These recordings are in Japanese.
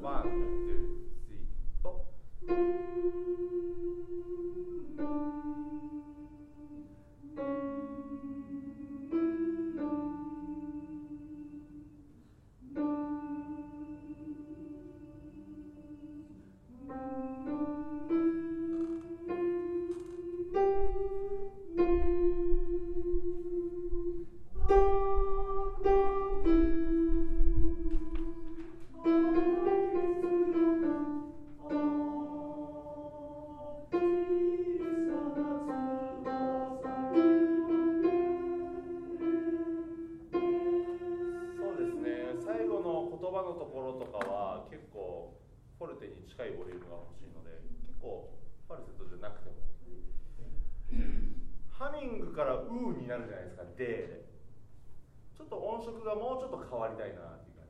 ワン、ツー、スリー、フォー。最後の言葉のところとかは結構フォルテに近いボリュームが欲しいので、結構ファルセットじゃなくてもハミングからウーになるじゃないですか。でちょっと音色がもうちょっと変わりたいなっていう感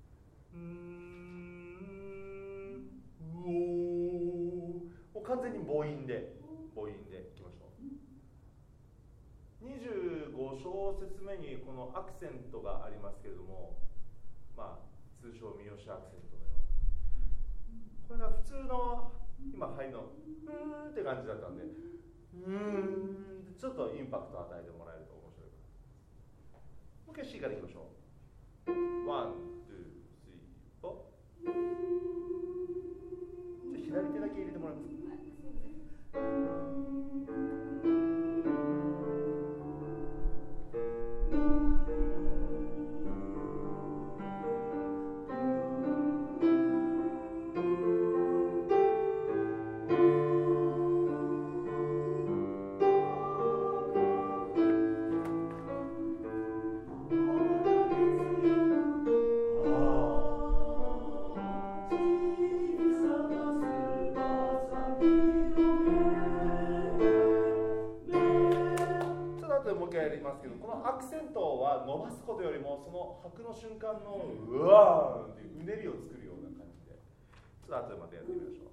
じ。うおー、もう完全に母音でいきましょう。25小節目にこのアクセントがありますけれども、まあ通称三好アクセントのような、これが普通の今入りのうーんって感じだったんで、うーんちょっとインパクトを与えてもらえると面白いかな。もう一回 C からいきましょう。ワン、ツー、スリー、フォー。じゃあ左手だけ入れてもらえますか。もう一回やりますけど、このアクセントは伸ばすことよりもその拍の瞬間のうわーっていううねりを作るような感じで、ちょっと後でまたやってみましょう。